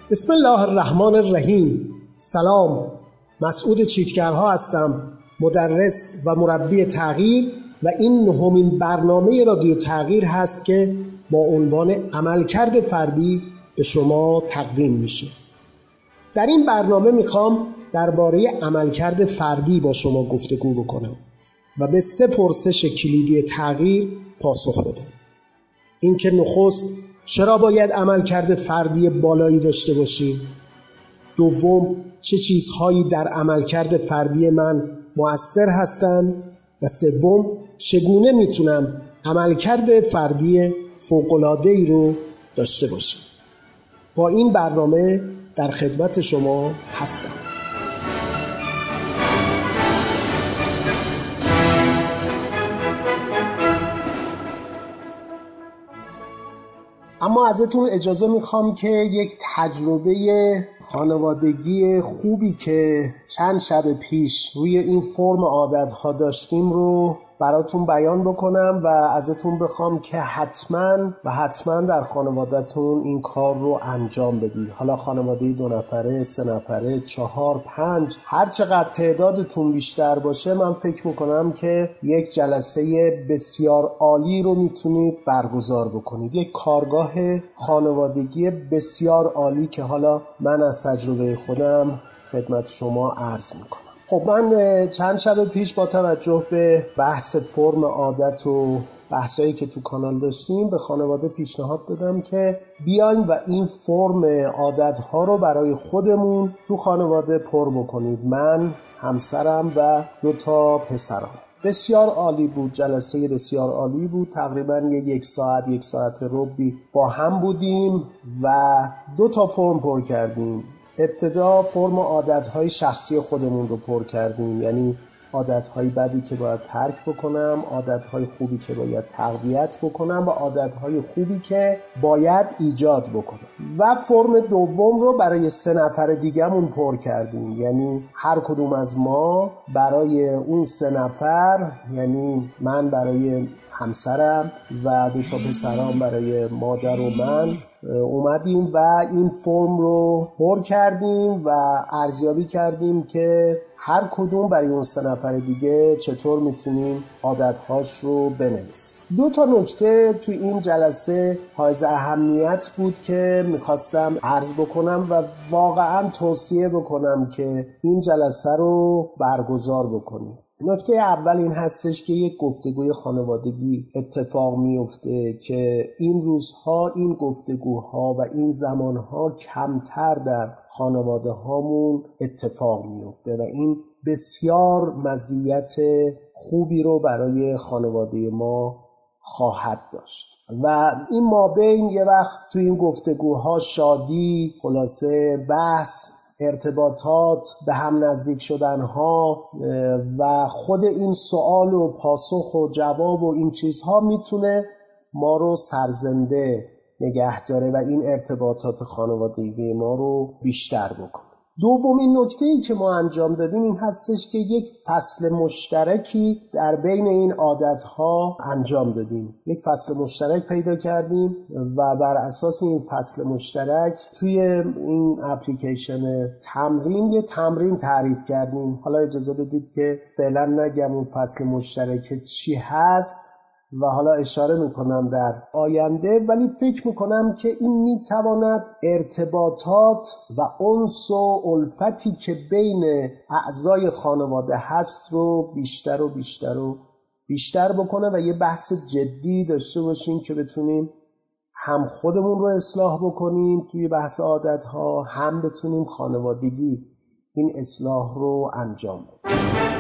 بسم الله الرحمن الرحیم. سلام، مسعود چیتگرها هستم، مدرس و مربی تغییر و این نهمین برنامه رادیو تغییر هست که با عنوان عملکرد فردی به شما تقدیم میشه. در این برنامه میخوام درباره عملکرد فردی با شما گفتگو بکنم و به 3 پرسش کلیدی تغییر پاسخ بدم. این که نخست چرا باید عملکرد فردی بالایی داشته باشیم؟ دوم، چه چیزهایی در عملکرد فردی من مؤثر هستند؟ و سوم، چگونه میتونم عملکرد فردی فوق‌العاده‌ای رو داشته باشم؟ با این برنامه در خدمت شما هستم. اما ازتون اجازه میخوام که یک تجربه خانوادگی خوبی که چند شب پیش روی این فرم عادت‌ها داشتیم رو براتون بیان بکنم و ازتون بخوام که حتما در خانواده‌تون این کار رو انجام بدید. حالا خانواده 2 نفره، 3 نفره، 4، 5، هر چقدر تعدادتون بیشتر باشه، من فکر میکنم که یک جلسه بسیار عالی رو میتونید برگزار بکنید. یک کارگاه خانوادگی بسیار عالی که حالا من از تجربه خودم خدمت شما عرض میکنم. خب من چند شب پیش با توجه به بحث فرم عادت و بحثایی که تو کانال داشتیم به خانواده پیشنهاد دادم که بیایم و این فرم عادت‌ها رو برای خودمون تو خانواده پر بکنید. من، همسرم و 2 پسرم. بسیار عالی بود، جلسه بسیار عالی بود. تقریبا 1 ساعت ربعی با هم بودیم و 2 فرم پر کردیم. ابتدا فرم عادت‌های شخصی خودمون رو پر کردیم، یعنی عادت‌های بدی که باید ترک بکنم، عادت‌های خوبی که باید تقویت بکنم و عادت‌های خوبی که باید ایجاد بکنم. و فرم دوم رو برای 3 نفر دیگه‌مون پر کردیم، یعنی هر کدوم از ما برای اون 3 نفر، یعنی من برای همسرم و 2 پسرام برای مادر و من، اومدیم و این فرم رو پر کردیم و ارزیابی کردیم که هر کدوم برای اون 3 نفر دیگه چطور میتونیم عادتهاش رو بنویسیم. 2 نکته تو این جلسه حائز اهمیت بود که میخواستم عرض بکنم و واقعا توصیه بکنم که این جلسه رو برگزار بکنیم. نکته اول این هستش که یک گفتگوی خانوادگی اتفاق میفته که این روزها این گفتگوها و این زمانها کمتر در خانواده هامون اتفاق میفته و این بسیار مزیت خوبی رو برای خانواده ما خواهد داشت. و این مابین یه وقت تو این گفتگوها شادی، خلاصه بحث، ارتباطات، به هم نزدیک شدنها و خود این سوال و پاسخ و جواب و این چیزها میتونه ما رو سرزنده نگه داره و این ارتباطات خانوادگی ما رو بیشتر بکنه. دومین نکته‌ای که ما انجام دادیم این هستش که یک فصل مشترکی در بین این عادت‌ها انجام دادیم. یک فصل مشترک پیدا کردیم و بر اساس این فصل مشترک توی این اپلیکیشن تمرین یه تمرین تعریف کردیم. حالا اجازه بدید که فعلا نگم اون فصل مشترک چی هست و حالا اشاره میکنم در آینده، ولی فکر میکنم که این میتواند ارتباطات و انس و الفتی که بین اعضای خانواده هست رو بیشتر بکنه و یه بحث جدی داشته باشیم که بتونیم هم خودمون رو اصلاح بکنیم توی بحث عادتها، هم بتونیم خانوادگی این اصلاح رو انجام بدیم.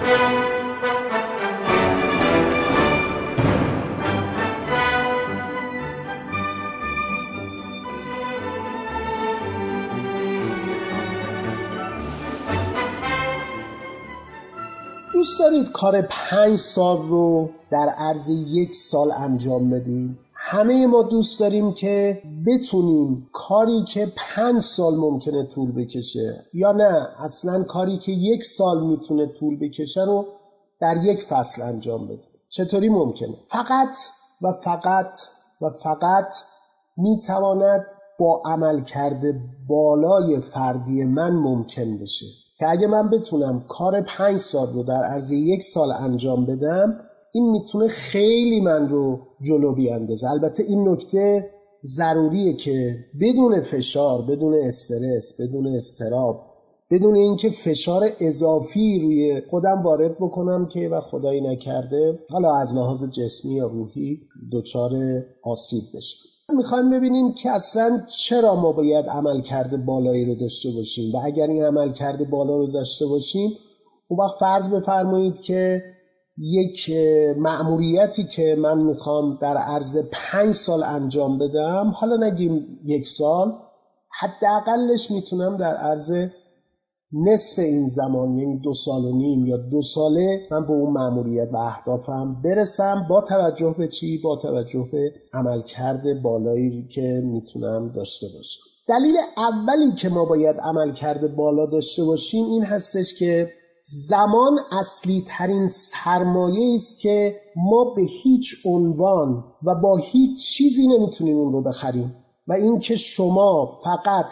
دوست دارید کار 5 سال رو در عرض 1 سال انجام بدید؟ همه ما دوست داریم که بتونیم کاری که 5 سال ممکنه طول بکشه یا نه اصلا کاری که 1 سال میتونه طول بکشه رو در 1 فصل انجام بدیم. چطوری ممکنه؟ فقط میتواند با عملکرد بالای فردی من ممکن بشه، که اگه من بتونم کار 5 سال رو در عرض 1 سال انجام بدم، این میتونه خیلی من رو جلو بیاندازه. البته این نکته ضروریه که بدون فشار، بدون استرس، بدون اضطراب، بدون اینکه فشار اضافی روی خودم وارد بکنم که و خدایی نکرده حالا از لحاظ جسمی یا روحی دچار آسیب بشم. میخوایم ببینیم که اصلا چرا ما باید عملکرد بالایی رو داشته باشیم و اگر این عملکرد بالا رو داشته باشیم، اون وقت فرض بفرمایید که یک مأموریتی که من میخوام در عرض 5 سال انجام بدم، حالا نگیم 1 سال، حداقلش میتونم در عرض نصف این زمان، یعنی 2.5 سال یا 2 ساله، من به اون مأموریت و اهدافم برسم. با توجه به چی؟ با توجه به عملکرد بالایی که میتونم داشته باشم. دلیل اولی که ما باید عملکرد بالا داشته باشیم این هستش که زمان اصلی ترین سرمایه است که ما به هیچ عنوان و با هیچ چیزی نمیتونیم اون رو بخریم، و این که شما فقط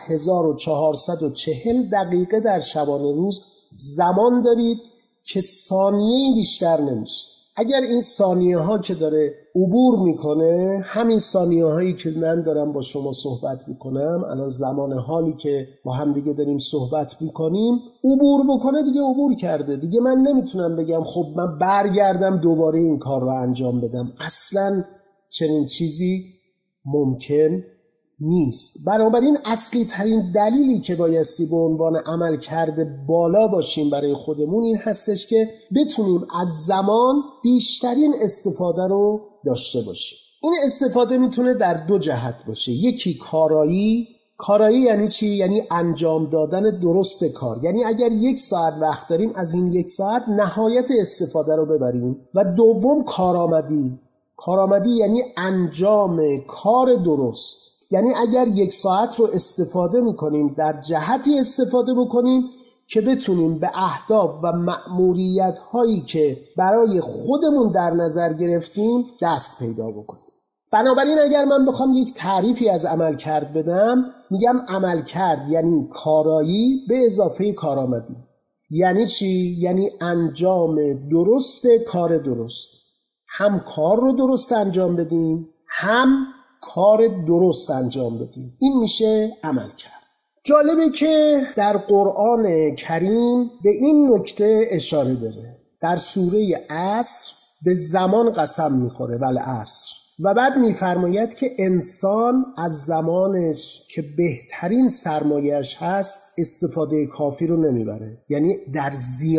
1440 دقیقه در شبانه روز زمان دارید که ثانیه‌ای بیشتر نمیشه. اگر این ثانیه ها که داره عبور میکنه، همین ثانیه هایی که من دارم با شما صحبت میکنم، الان زمان حالی که با هم دیگه داریم صحبت میکنیم، عبور بکنه دیگه عبور کرده، دیگه من نمیتونم بگم خب من برگردم دوباره این کار رو انجام بدم. اصلا چنین چیزی ممکن نیست. بنابراین اصلی ترین دلیلی که بایستی به عنوان عمل کرده بالا باشیم برای خودمون این هستش که بتونیم از زمان بیشترین استفاده رو داشته باشیم. این استفاده میتونه در 2 جهت باشه. یکی کارایی یعنی چی؟ یعنی انجام دادن درست کار. یعنی اگر 1 ساعت وقت داریم، از این 1 ساعت نهایت استفاده رو ببریم. و دوم کارآمدی یعنی انجام کار درست. یعنی اگر 1 ساعت رو استفاده میکنیم، در جهتی استفاده بکنیم که بتونیم به اهداف و مأموریت هایی که برای خودمون در نظر گرفتیم دست پیدا بکنیم. بنابراین اگر من بخوام یک تعریفی از عملکرد بدم، میگم عملکرد یعنی کارایی به اضافه کارآمدی. یعنی چی؟ یعنی انجام درست کار درست. هم کار رو درست انجام بدیم، هم کار درست انجام بدیم. این میشه عملکرد. جالبه که در قرآن کریم به این نکته اشاره داره. در سوره عصر به زمان قسم میخوره، والعصر، و بعد میفرماید که انسان از زمانش که بهترین سرمایه‌اش هست استفاده کافی رو نمیبره. یعنی در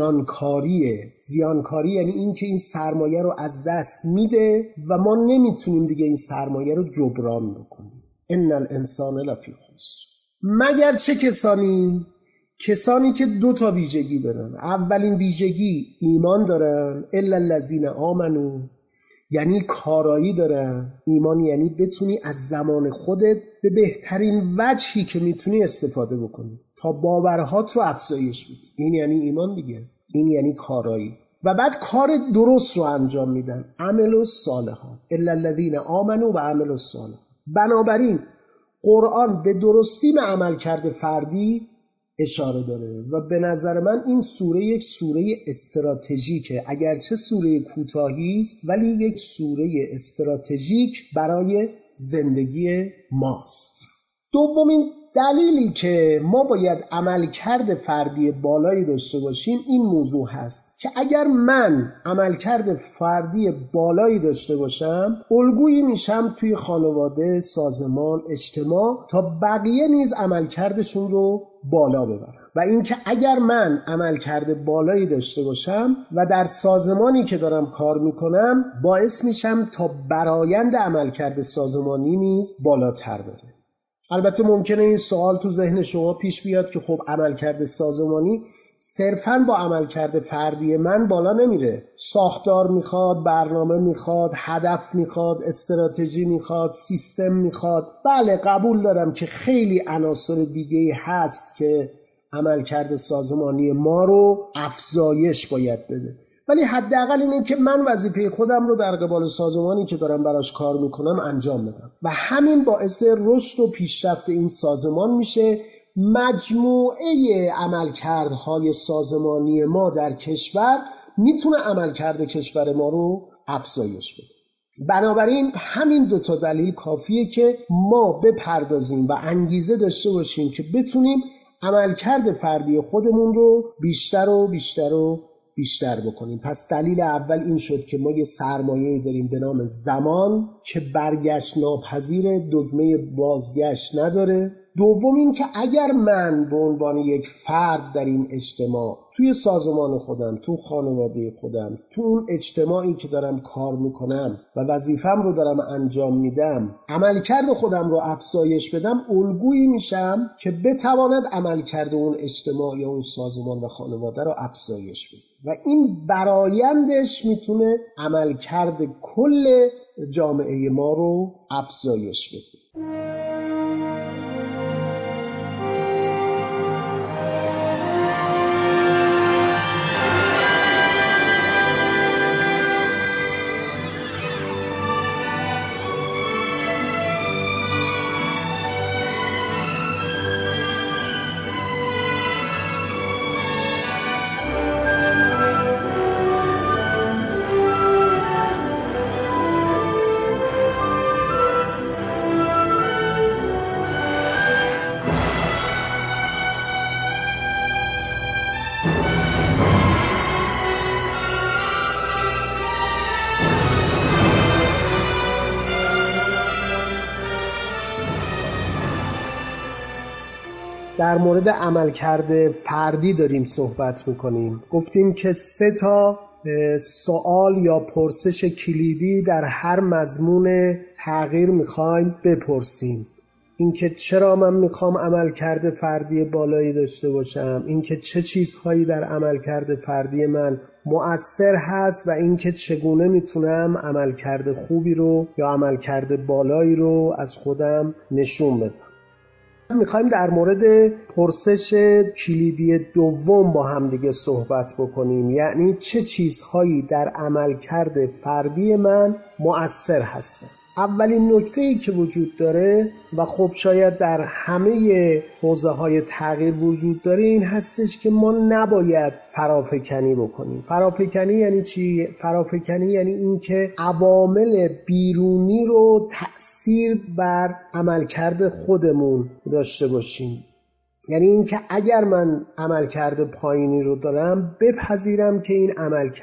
زیانکاری یعنی این که این سرمایه رو از دست میده و ما نمیتونیم دیگه این سرمایه رو جبران بکنیم. ان الانسان لفی خسر. مگر چه کسانی که 2 تا ویژگی دارن. اولین ویژگی ایمان دارن، الا الذین آمنوا، یعنی کارایی دارن. ایمان یعنی بتونی از زمان خودت به بهترین وجهی که میتونی استفاده بکنی تا باورهات رو افزایش بدی. این یعنی ایمان دیگه، این یعنی کارایی. و بعد کار درست رو انجام میدن، عمل الصالحات، الا الذین آمنوا و عملوا الصالحات. بنابراین قرآن به درستی به عملکرد فردی اشاره داره و به نظر من این سوره یک سوره استراتژیکه. اگرچه سوره کوتاهی است ولی یک سوره استراتژیک برای زندگی ماست. دومین دلیلی که ما باید عملکرد فردی بالایی داشته باشیم این موضوع هست که اگر من عملکرد فردی بالایی داشته باشم، الگویی میشم توی خانواده، سازمان، اجتماع تا بقیه نیز عملکردشون رو بالا ببرن. و اینکه اگر من عملکرد بالایی داشته باشم و در سازمانی که دارم کار میکنم، باعث میشم تا برآیند عملکرد سازمانی نیز بالاتر بره. البته ممکنه این سوال تو ذهن شما پیش بیاد که خب عملکرد سازمانی صرفاً با عملکرد فردی من بالا نمیره. ساختار میخواد، برنامه میخواد، هدف میخواد، استراتژی میخواد، سیستم میخواد. بله قبول دارم که خیلی عناصر دیگه هست که عملکرد سازمانی ما رو افزایش باید بده، ولی حداقل اینه که من وظیفه خودم رو در قبال سازمانی که دارم براش کار میکنم انجام بدم و همین باعث رشد و پیشرفت این سازمان میشه. مجموعه عملکردهای سازمانی ما در کشور میتونه عملکرد کشور ما رو افزایش بده. بنابراین همین دوتا دلیل کافیه که ما بپردازیم و انگیزه داشته باشیم که بتونیم عملکرد فردی خودمون رو بیشتر و بیشتر و بیشتر بکنیم. پس دلیل اول این شد که ما یه سرمایه‌ای داریم به نام زمان که برگشت ناپذیر، دگمه بازگشت نداره. دوم این که اگر من به عنوان یک فرد در این اجتماع، توی سازمان خودم، تو خانواده خودم، تو اون اجتماعی که دارم کار میکنم و وظیفم رو دارم انجام میدم، عملکرد خودم رو افزایش بدم، الگویی میشم که بتواند عملکرد اون اجتماع یا اون سازمان و خانواده رو افزایش بده و این برآیندش میتونه عملکرد کل جامعه ما رو افزایش بده. در مورد عملکرد فردی داریم صحبت میکنیم. گفتیم که 3 سوال یا پرسش کلیدی در هر مضمون تغییر میخوایم بپرسیم. اینکه چرا من میخوام عملکرد فردی بالایی داشته باشم، اینکه چه چیزهایی در عملکرد فردی من مؤثر هست و اینکه چگونه میتونم عملکرد خوبی رو یا عملکرد بالایی رو از خودم نشون بدم. میخوایم در مورد پرسش کلیدی دوم با هم دیگه صحبت بکنیم، یعنی چه چیزهایی در عملکرد فردی من مؤثر هستن. اولین نکته‌ای که وجود داره و خب شاید در همه حوزه‌های تغییر وجود داره این هستش که ما نباید فرافکنی بکنیم. فرافکنی یعنی چی؟ فرافکنی یعنی این که عوامل بیرونی رو تأثیر بر عملکرد خودمون داشته باشیم. یعنی این که اگر من عملکرد پایینی رو دارم بپذیرم که این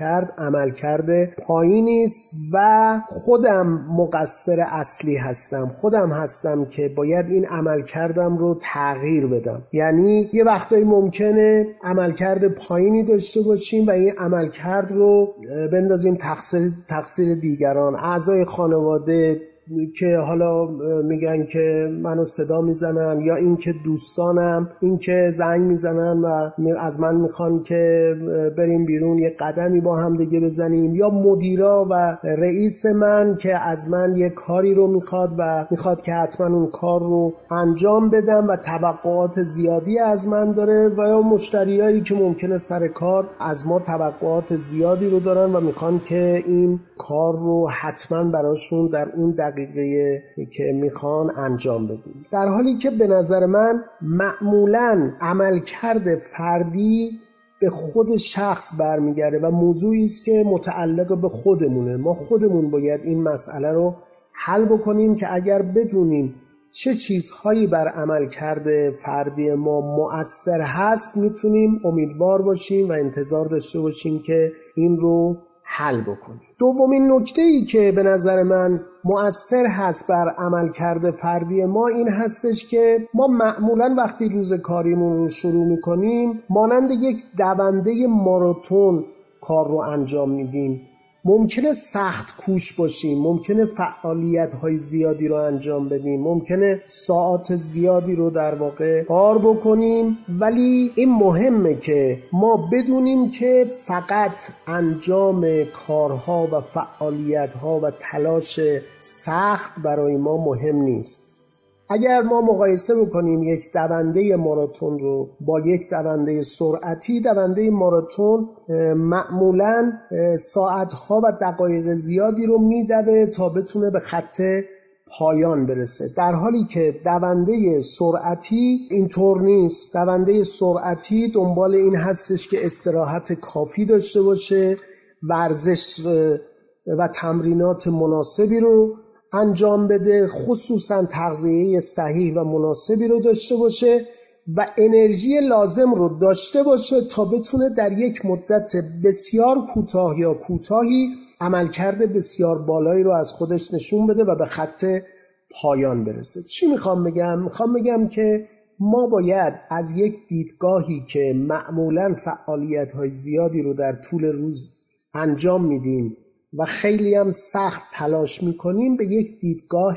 عملکرد پایینی است و خودم مقصر اصلی هستم، خودم هستم که باید این عملکردم رو تغییر بدم. یعنی یه وقتایی ممکنه عملکرد پایینی داشته باشیم و این عملکرد رو بندازیم تقصیر دیگران، اعضای خانواده که حالا میگن که منو صدا میزنن، یا این که دوستانم این که زنگ میزنن و از من میخوان که بریم بیرون یه قدمی با هم دیگه بزنیم، یا مدیرا و رئیس من که از من یه کاری رو میخواد که حتما اون کار رو انجام بدم و توقعات زیادی از من داره، و یا مشتریایی که ممکنه سر کار از ما توقعات زیادی رو دارن و میخوان که این کار رو حتما براشون در اون دقیقه که میخوان انجام بدیم. در حالی که به نظر من معمولاً عملکرد فردی به خود شخص برمیگرده و موضوعی است که متعلق به خودمونه. ما خودمون باید این مسئله رو حل بکنیم که اگر بدونیم چه چیزهایی بر عملکرد فردی ما مؤثر هست میتونیم امیدوار باشیم و انتظار داشته باشیم که این رو حل بکنیم. دومین نکته‌ای که به نظر من مؤثر هست بر عملکرد فردی ما این هستش که ما معمولاً وقتی روز کاریمون رو شروع میکنیم مانند یک دونده ماراتون کار رو انجام میدیم. ممکنه سخت کوش باشیم، ممکنه فعالیت‌های زیادی رو انجام بدیم، ممکنه ساعات زیادی رو در واقع کار بکنیم، ولی این مهمه که ما بدونیم که فقط انجام کارها و فعالیت‌ها و تلاش سخت برای ما مهم نیست. اگر ما مقایسه بکنیم یک دونده ماراتون رو با یک دونده سرعتی، دونده ماراتون معمولاً ساعتها و دقایق زیادی رو میدوه تا بتونه به خط پایان برسه، در حالی که دونده سرعتی اینطور نیست. دونده سرعتی دنبال این هستش که استراحت کافی داشته باشه، ورزش و تمرینات مناسبی رو انجام بده، خصوصا تغذیه صحیح و مناسبی رو داشته باشه و انرژی لازم رو داشته باشه تا بتونه در یک مدت بسیار کوتاه یا کوتاهی عملکرد بسیار بالایی رو از خودش نشون بده و به خط پایان برسه. چی میخوام بگم؟ میخوام بگم که ما باید از یک دیدگاهی که معمولاً فعالیت‌های زیادی رو در طول روز انجام میدیم و خیلی هم سخت تلاش میکنیم به یک دیدگاه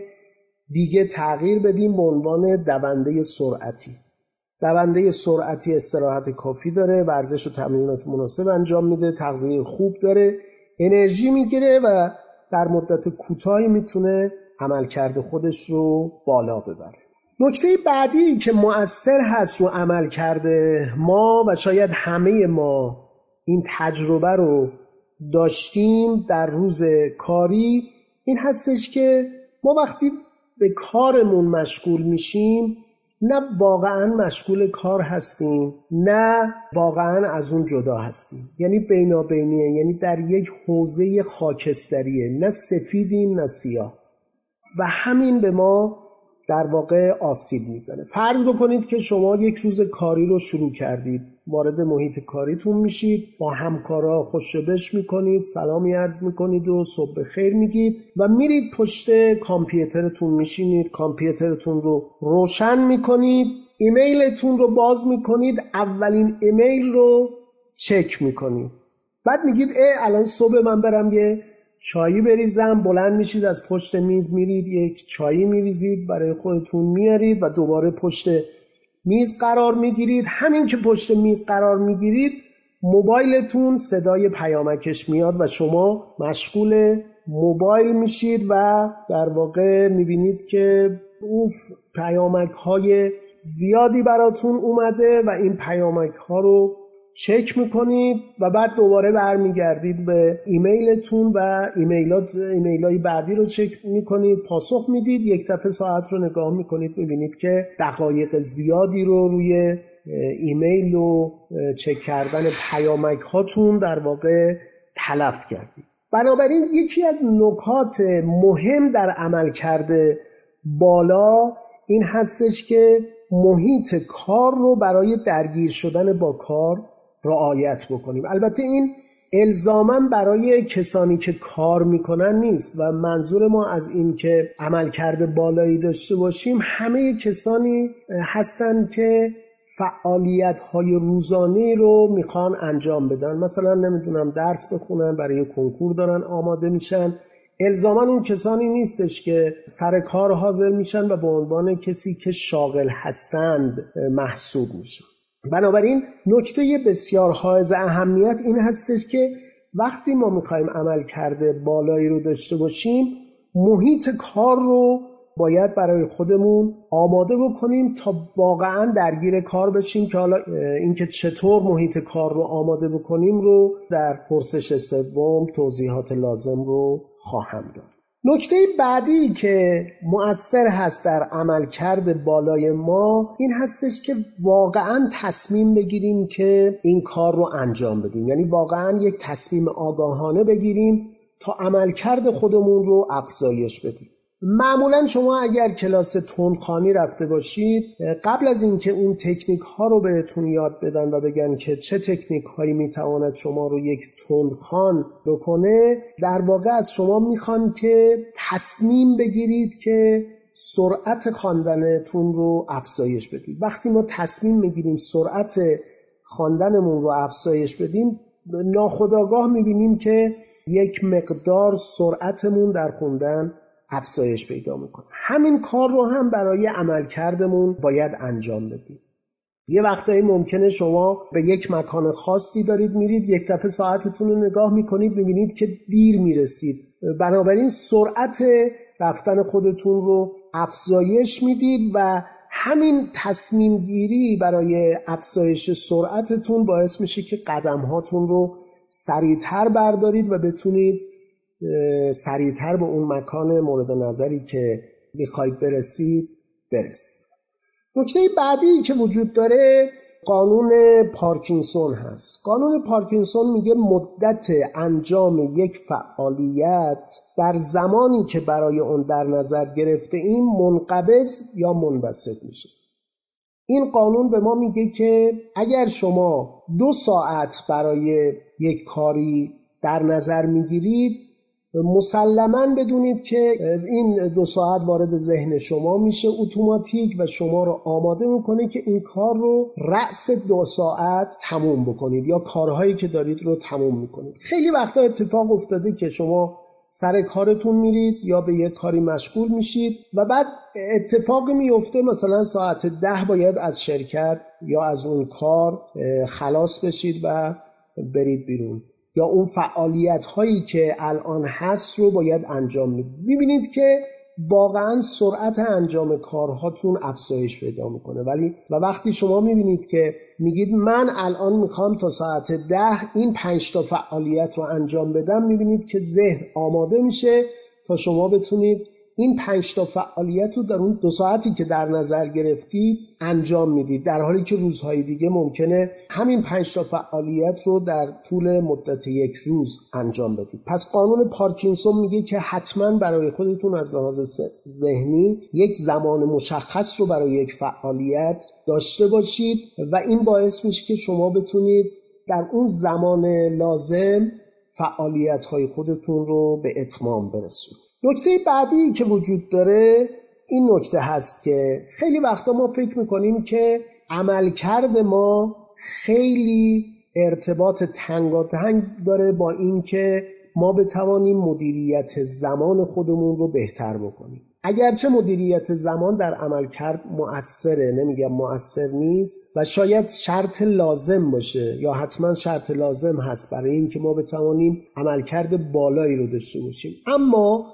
دیگه تغییر بدیم به عنوان دونده سرعتی. دونده سرعتی استراحت کافی داره، ورزش و تمرینات مناسب انجام میده، تغذیه خوب داره، انرژی میگیره و در مدت کوتاهی میتونه عملکرد خودش رو بالا ببره. نکته بعدی که مؤثر هست رو عملکرد ما و شاید همه ما این تجربه رو داشتیم در روز کاری، این هستش که ما وقتی به کارمون مشغول میشیم نه واقعا مشغول کار هستیم نه واقعا از اون جدا هستیم، یعنی بینابینیه، یعنی در یک حوزه خاکستریه، نه سفیدیم نه سیاه و همین به ما در واقع آسیب میزنه. فرض بکنید که شما یک روز کاری رو شروع کردید، وارد محیط کاریتون میشید، با همکارا خوش‌بش میکنید، سلامی عرض میکنید و صبح خیر میگید و میرید پشت کامپیوترتون میشینید، کامپیوترتون رو روشن میکنید، ایمیلتون رو باز میکنید، اولین ایمیل رو چک میکنید، بعد میگید الان صبح من برم یه چایی بریزم، بلند میشید از پشت میز میرید یک چایی میریزید برای خودتون میارید و دوباره پشت میز قرار میگیرید. همین که پشت میز قرار میگیرید موبایلتون صدای پیامکش میاد و شما مشغول موبایل میشید و در واقع میبینید که پیامک های زیادی براتون اومده و این پیامک ها رو چک میکنید و بعد دوباره برمیگردید به ایمیلتون و ایمیلای بعدی رو چک میکنید، پاسخ میدید، یک دفعه ساعت رو نگاه میکنید، میبینید که دقایق زیادی رو روی ایمیل و چک کردن پیامک هاتون در واقع تلف کردید. بنابراین یکی از نکات مهم در عملکرد بالا این هستش که محیط کار رو برای درگیر شدن با کار رعایت بکنیم. البته این الزاماً برای کسانی که کار میکنن نیست و منظور ما از این که عملکرد بالایی داشته باشیم همه کسانی هستن که فعالیت‌های روزانه رو میخوان انجام بدن، مثلا نمیدونم درس بخونن، برای کنکور دارن آماده میشن، الزاماً اون کسانی نیستش که سر کار حاضر میشن و به عنوان کسی که شاغل هستند محسوب میشن. بنابراین نکته بسیار حائز اهمیت این هستش که وقتی ما میخوایم عملکرد بالایی رو داشته باشیم محیط کار رو باید برای خودمون آماده بکنیم تا واقعا درگیر کار بشیم که حالا اینکه چطور محیط کار رو آماده بکنیم رو در پرسش سوم توضیحات لازم رو خواهم داد. نکته بعدی که مؤثر هست در عملکرد بالای ما این هستش که واقعا تصمیم بگیریم که این کار رو انجام بدیم، یعنی واقعا یک تصمیم آگاهانه بگیریم تا عملکرد خودمون رو افزایش بدیم. معمولا شما اگر کلاس تندخوانی رفته باشید قبل از اینکه اون تکنیک ها رو بهتون یاد بدن و بگن که چه تکنیک هایی میتواند شما رو یک تندخوان بکنه، در واقع از شما میخوان که تصمیم بگیرید که سرعت خواندنتون رو افزایش بدید. وقتی ما تصمیم میگیریم سرعت خواندنمون رو افزایش بدیم ناخودآگاه میبینیم که یک مقدار سرعتمون در خوندن افزایش پیدا میکنه. همین کار رو هم برای عملکردمون باید انجام بدیم. یه وقتایی ممکنه شما به یک مکان خاصی دارید میرید، یک دفعه ساعتتون رو نگاه میکنید میبینید که دیر میرسید، بنابراین سرعت رفتن خودتون رو افزایش میدید و همین تصمیم گیری برای افزایش سرعتتون باعث میشه که قدم هاتون رو سریعتر بردارید و بتونید سریعتر به اون مکان مورد نظری که میخواید برسید. نکته بعدی که وجود داره قانون پارکینسون هست. قانون پارکینسون میگه مدت انجام یک فعالیت در زمانی که برای اون در نظر گرفته این منقبض یا منبسط میشه. این قانون به ما میگه که اگر شما 2 ساعت برای یک کاری در نظر میگیرید، مسلماً بدونید که این 2 ساعت وارد ذهن شما میشه اتوماتیک و شما رو آماده میکنه که این کار رو رأس 2 ساعت تموم بکنید یا کارهایی که دارید رو تموم میکنید. خیلی وقتا اتفاق افتاده که شما سر کارتون میرید یا به یک کاری مشغول میشید و بعد اتفاقی میفته مثلا ساعت 10 باید از شرکت یا از اون کار خلاص بشید و برید بیرون، یا اون فعالیت هایی که الان هست رو باید انجام بدید. میبینید که واقعا سرعت انجام کارهاتون افزایش پیدا میکنه. و وقتی شما میبینید که میگید من الان میخوام تا ساعت 10 این 5 تا فعالیت رو انجام بدم، میبینید که ذهن آماده میشه تا شما بتونید این 5 تا فعالیت رو در اون 2 ساعتی که در نظر گرفتید انجام میدید، در حالی که روزهای دیگه ممکنه همین 5 تا فعالیت رو در طول مدت 1 روز انجام بدید. پس قانون پارکینسون میگه که حتما برای خودتون از لحاظ ذهنی یک زمان مشخص رو برای یک فعالیت داشته باشید و این باعث میشه که شما بتونید در اون زمان لازم فعالیت‌های خودتون رو به اتمام برسونید. نکته بعدی که وجود داره این نکته هست که خیلی وقتا ما فکر میکنیم که عملکرد ما خیلی ارتباط تنگاتنگ داره با این که ما بتوانیم مدیریت زمان خودمون رو بهتر بکنیم. اگرچه مدیریت زمان در عملکرد مؤثره، نمیگم مؤثر نیست و شاید شرط لازم باشه یا حتما شرط لازم هست برای این که ما بتوانیم عملکرد بالایی رو داشته باشیم، اما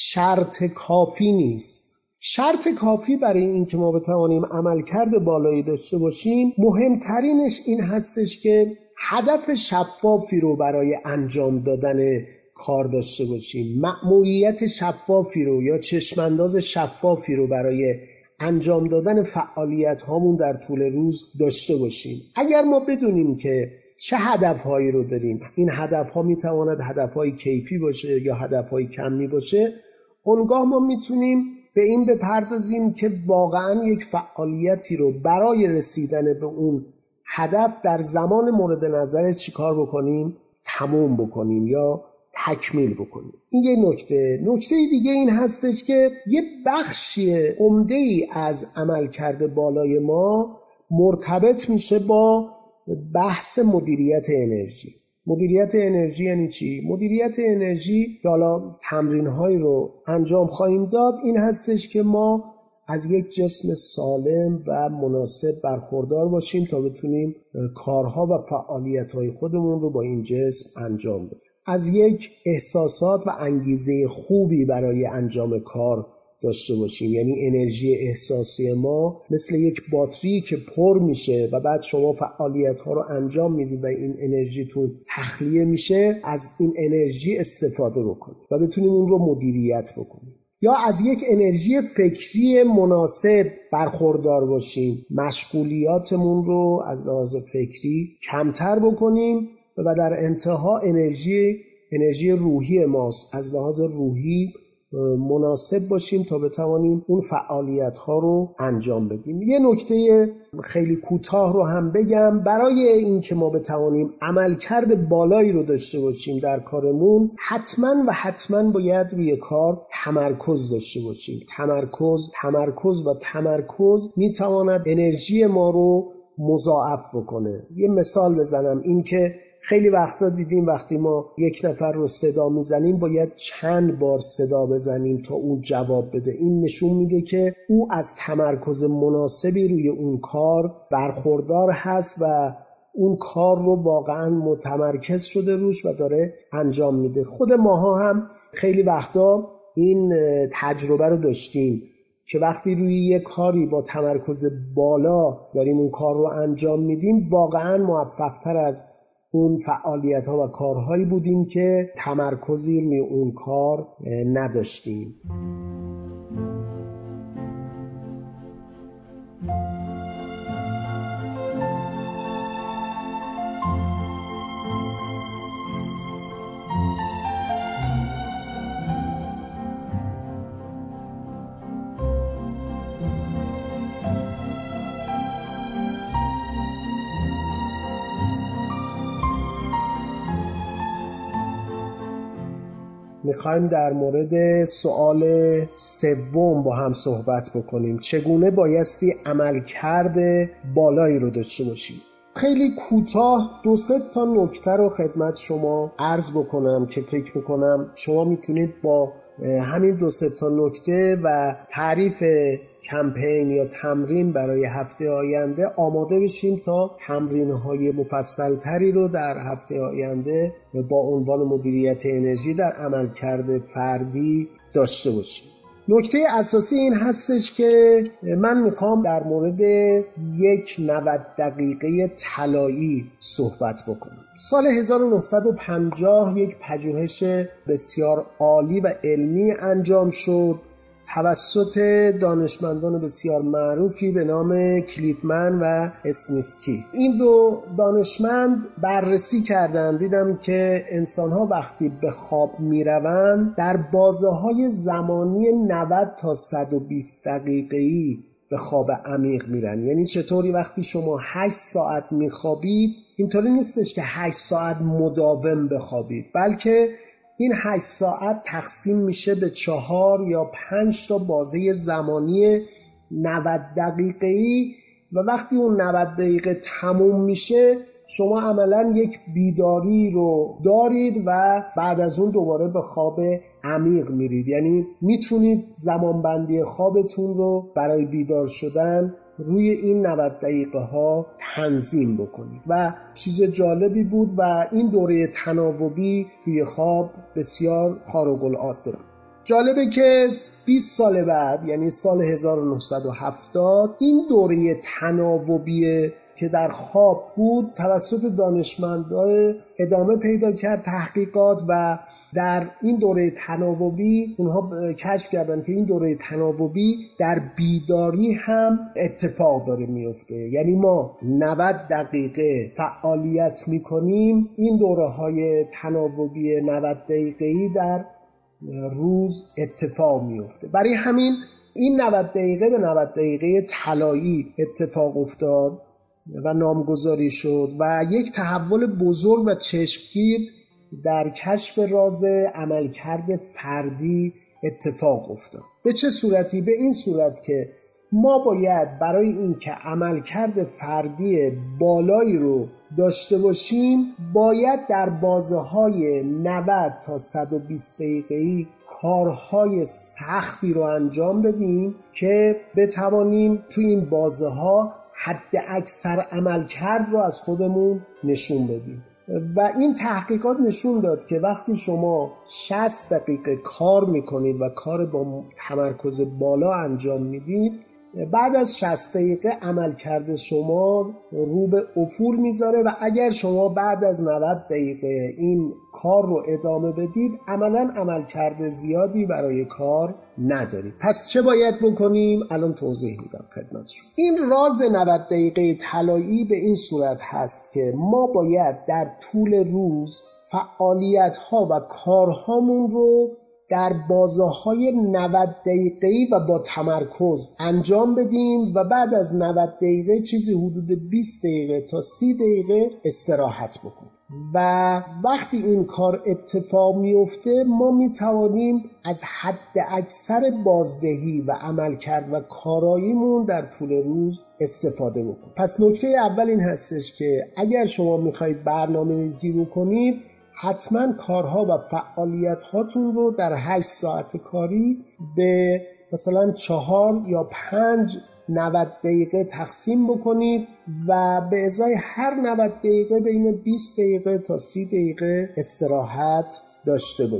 شرط کافی نیست. شرط کافی برای این که ما بتوانیم عملکرد بالایی داشته باشیم مهمترینش این هستش که هدف شفافی رو برای انجام دادن کار داشته باشیم، مأموریت شفافی رو یا چشمانداز شفافی رو برای انجام دادن فعالیت هامون در طول روز داشته باشیم. اگر ما بدونیم که چه هدفهایی رو داریم، این هدفها میتواند هدفهای کیفی باشه یا هدفهای کمی باشه، اونگاه ما میتونیم به این بپردازیم که واقعا یک فعالیتی رو برای رسیدن به اون هدف در زمان مورد نظر چیکار بکنیم؟ تموم بکنیم یا تکمیل بکنیم. این یه نکته دیگه این هستش که یه بخشی عمده‌ای از عملکرد بالای ما مرتبط میشه با بحث مدیریت انرژی. مدیریت انرژی یعنی چی؟ مدیریت انرژی که حالا تمرین‌هایی رو انجام خواهیم داد این هستش که ما از یک جسم سالم و مناسب برخوردار باشیم تا بتونیم کارها و فعالیت‌های خودمون رو با این جسم انجام بدیم. از یک احساسات و انگیزه خوبی برای انجام کار داشته باشیم، یعنی انرژی احساسی ما مثل یک باتری که پر میشه و بعد شما فعالیت ها رو انجام میدید و این انرژیتون تخلیه میشه، از این انرژی استفاده بکنید و بتونیم اون رو مدیریت بکنیم. یا از یک انرژی فکری مناسب برخوردار باشیم، مشغولیاتمون رو از لحاظ فکری کمتر بکنیم و در انتها انرژی روحی ماست، از لحاظ روحی مناسب باشیم تا بتوانیم اون فعالیت ها رو انجام بدیم. یه نکته خیلی کوتاه رو هم بگم، برای این که ما بتوانیم عملکرد بالایی رو داشته باشیم در کارمون، حتما باید روی کار تمرکز داشته باشیم. تمرکز میتواند انرژی ما رو مضاعف بکنه. یه مثال بزنم، این که خیلی وقتا دیدیم وقتی ما یک نفر رو صدا میزنیم باید چند بار صدا بزنیم تا اون جواب بده. این نشون میده که او از تمرکز مناسبی روی اون کار برخوردار هست و اون کار رو واقعا متمرکز شده روش و داره انجام میده. خود ماها هم خیلی وقتا این تجربه رو داشتیم که وقتی روی یک کاری با تمرکز بالا داریم اون کار رو انجام میدیم واقعا موفق‌تر از اون فعالیت‌ها و کارهایی بودیم که تمرکزی روی اون کار نداشتیم. میخوایم در مورد سوال سوم با هم صحبت بکنیم. چگونه بایستی عملکرد بالایی رو داشته باشیم؟ خیلی کوتاه 2-3 تا نکته رو خدمت شما عرض بکنم که فکر میکنم شما میتونید با همین 2-3 تا نکته و تعریف کمپین یا تمرین برای هفته آینده آماده بشیم تا تمرین‌های مفصل‌تری رو در هفته آینده با عنوان مدیریت انرژی در عملکرد فردی داشته باشیم. نکته اساسی این هستش که من میخوام در مورد یک 90 دقیقه طلایی صحبت بکنم. سال 1950 یک پژوهش بسیار عالی و علمی انجام شد توسط دانشمندان بسیار معروفی به نام کلیتمن و اسمیسکی. این دو دانشمند بررسی کردند، دیدم که انسان‌ها وقتی به خواب میروند در بازه‌های زمانی 90 تا 120 دقیقه‌ای به خواب عمیق میرن. یعنی چطوری وقتی شما 8 ساعت میخوابید اینطوری نیستش که 8 ساعت مداوم بخوابید، بلکه این 8 ساعت تقسیم میشه به 4 یا 5 تا بازه زمانی 90 دقیقه‌ای و وقتی اون 90 دقیقه تموم میشه شما عملاً یک بیداری رو دارید و بعد از اون دوباره به خواب عمیق میرید. یعنی میتونید زمانبندی خوابتون رو برای بیدار شدن روی این 90 دقیقه ها تنظیم بکنید و چیز جالبی بود و این دوره تناوبی توی خواب بسیار خارق العاده داره. جالبه که 20 سال بعد یعنی سال 1970 این دوره تناوبی که در خواب بود توسط دانشمندان ادامه پیدا کرد تحقیقات و در این دوره تناوبی اونها کشف کردن که این دوره تناوبی در بیداری هم اتفاق داره میفته. یعنی ما 90 دقیقه فعالیت میکنیم، این دوره های تناوبی 90 دقیقه‌ای در روز اتفاق میفته. برای همین این 90 دقیقه به 90 دقیقه طلایی اتفاق افتاد و نامگذاری شد و یک تحول بزرگ و چشمگیر در کشف راز عملکرد فردی اتفاق افتاد. به چه صورتی؟ به این صورت که ما باید برای اینکه عملکرد فردی بالایی رو داشته باشیم باید در بازه‌های 90 تا 120 دقیقه‌ای کارهای سختی رو انجام بدیم که بتوانیم توی این بازه‌ها حد اکثر عملکرد رو از خودمون نشون بدیم. و این تحقیقات نشون داد که وقتی شما 60 دقیقه کار میکنید و کار با تمرکز بالا انجام میدید، بعد از 60 دقیقه عملکرد شما رو به افول میذاره و اگر شما بعد از 90 دقیقه این کار رو ادامه بدید عملاً عملکرد زیادی برای کار ندارید. پس چه باید بکنیم؟ الان توضیح میدم خدمتتون. این راز 90 دقیقه طلایی به این صورت هست که ما باید در طول روز فعالیت‌ها و کارهامون رو در بازه‌های 90 دقیقه‌ای و با تمرکز انجام بدیم و بعد از 90 دقیقه چیزی حدود 20 دقیقه تا 30 دقیقه استراحت بکنیم. و وقتی این کار اتفاق میفته ما میتوانیم از حد اکثر بازدهی و عملکرد و کاراییمون در طول روز استفاده بکنیم. پس نکته اول این هستش که اگر شما میخواید برنامه‌ریزی بکنید حتما کارها و فعالیت هاتون رو در 8 ساعت کاری به مثلا 4 یا 5 90 دقیقه تقسیم بکنید و به ازای هر 90 دقیقه بین 20 دقیقه تا 30 دقیقه استراحت داشته باشید.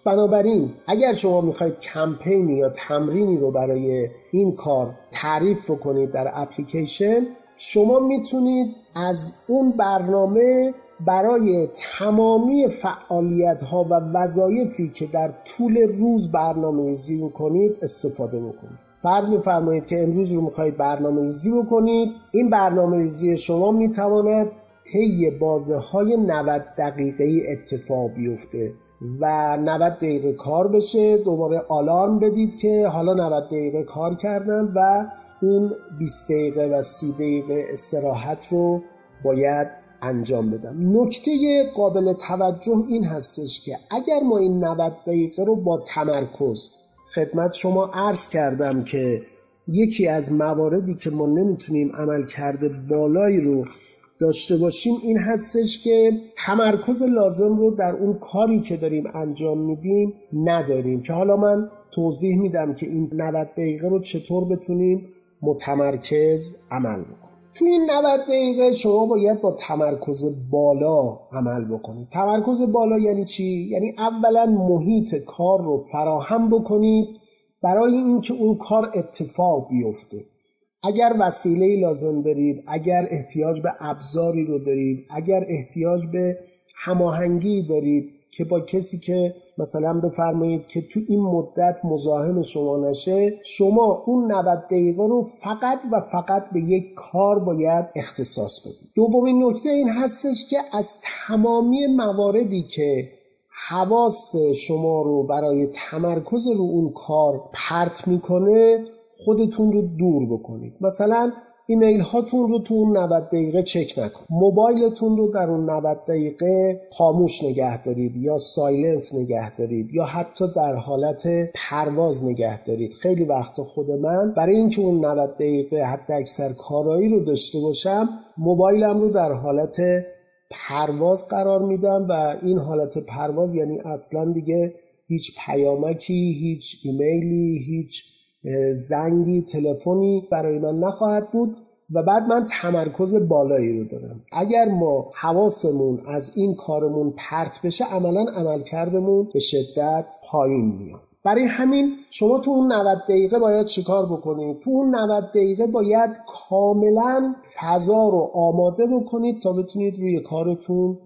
بنابراین اگر شما میخواید کمپینی یا تمرینی رو برای این کار تعریف کنید در اپلیکیشن، شما میتونید از اون برنامه برای تمامی فعالیت‌ها و وظایفی که در طول روز برنامه‌ریزی می‌کنید استفاده می‌کنید. فرض بفرمایید که امروز رو می‌خواید برنامه‌ریزی بکنید. این برنامه‌ریزی شما می‌تواند طی بازه‌های 90 دقیقه‌ای اتفاق بیفته و 90 دقیقه کار بشه، دوباره آلارم بدید که حالا 90 دقیقه کار کردم و اون 20 دقیقه و 30 دقیقه استراحت رو باید انجام بدم. نکته قابل توجه این هستش که اگر ما این 90 دقیقه رو با تمرکز، خدمت شما عرض کردم که یکی از مواردی که ما نمیتونیم عملکرد بالایی رو داشته باشیم این هستش که تمرکز لازم رو در اون کاری که داریم انجام میدیم نداریم، که حالا من توضیح میدم که این 90 دقیقه رو چطور بتونیم متمرکز عمل بکنیم. تو این 90 دقیقه شما باید با تمرکز بالا عمل بکنید. تمرکز بالا یعنی چی؟ یعنی اولا محیط کار رو فراهم بکنید برای اینکه اون کار اتفاق بیفته. اگر وسیله‌ای لازم دارید، اگر احتیاج به ابزاری رو دارید، اگر احتیاج به هماهنگی دارید که با کسی که مثلا بفرمایید که تو این مدت مزاحم شما نشه، شما اون 90 دقیقه رو فقط و فقط به یک کار باید اختصاص بدید. دومین نکته این هستش که از تمامی مواردی که حواس شما رو برای تمرکز رو اون کار پرت میکنه خودتون رو دور بکنید. مثلا ایمیل هاتون رو تو اون 90 دقیقه چک نکنید. موبایلتون رو در اون 90 دقیقه خاموش نگه دارید یا سایلنت نگه دارید یا حتی در حالت پرواز نگه دارید. خیلی وقت خود من برای اینکه اون 90 دقیقه حتی اکثر کارایی رو داشته باشم موبایلم رو در حالت پرواز قرار میدم و این حالت پرواز یعنی اصلا دیگه هیچ پیامکی، هیچ ایمیلی، هیچ زنگی، تلفنی برای من نخواهد بود و بعد من تمرکز بالایی رو دارم. اگر ما حواسمون از این کارمون پرت بشه عملاً عملکردمون به شدت پایین میاد. برای همین شما تو اون 90 دقیقه باید چیکار بکنید؟ تو اون 90 دقیقه باید کاملاً فضا رو آماده بکنید تا بتونید روی کارتون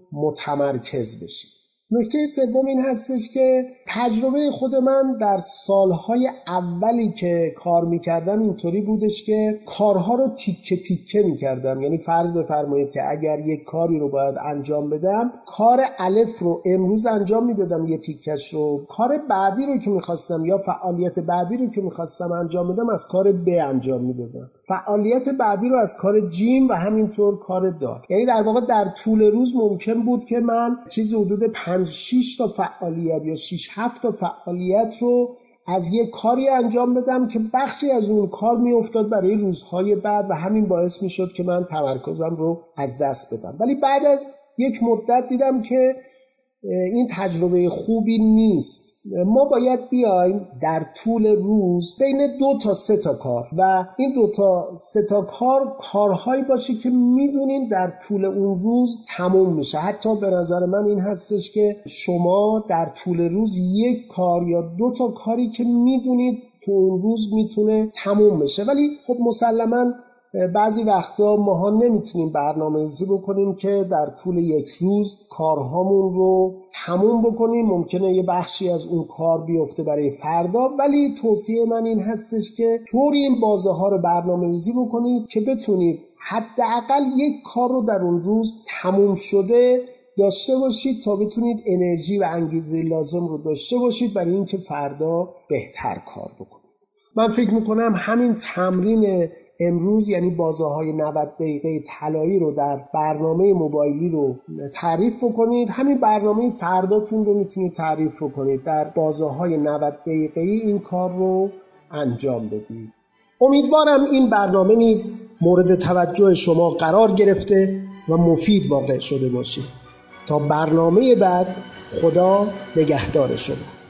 متمرکز بشید. نکته سوم این هستش که تجربه خود من در سالهای اولی که کار میکردم اینطوری بودش که کارها رو تیکه تیکه میکردم. یعنی فرض بفرمایید که اگر یک کاری رو باید انجام بدم، کار الف رو امروز انجام میدادم یه تیکش رو، کار بعدی رو که میخواستم یا فعالیت بعدی رو که میخواستم انجام بدم از کار ب انجام میدادم، فعالیت بعدی رو از کار جیم و همینطور کار دال. یعنی در واقع در طول روز ممکن بود که من چیزی حدود 5-6 تا فعالیت یا 6-7 تا فعالیت رو از یک کاری انجام بدم که بخشی از اون کار میافتاد برای روزهای بعد و همین باعث میشد که من تمرکزم رو از دست بدم. ولی بعد از یک مدت دیدم که این تجربه خوبی نیست. ما باید بیایم در طول روز بین 2 تا 3 تا کار و این 2 تا 3 تا کارهایی باشه که میدونیم در طول اون روز تموم میشه. حتی به نظر من این هستش که شما در طول روز یک کار یا 2 تا کاری که میدونید تو اون روز میتونه تموم بشه. ولی خب مسلماً بعضی وقتا ماها نمیتونیم برنامه‌ریزی بکنیم که در طول یک روز کارهامون رو تموم بکنیم. ممکنه یه بخشی از اون کار بیفته برای فردا، ولی توصیه من این هستش که طوری این بازه ها رو برنامه‌ریزی بکنید که بتونید حداقل یک کار رو در اون روز تموم شده داشته باشید تا بتونید انرژی و انگیزه لازم رو داشته باشید برای اینکه فردا بهتر کار بکنید. من فکر میکنم همین تمرین امروز یعنی بازه‌های 90 دقیقه طلایی رو در برنامه موبایلی رو تعریف بکنید. همین برنامه فرداتون رو میتونید تعریف بکنید، در بازه‌های 90 دقیقه‌ای این کار رو انجام بدید. امیدوارم این برنامه نیز مورد توجه شما قرار گرفته و مفید واقع شده باشه. تا برنامه بعد، خدا نگهدار شما.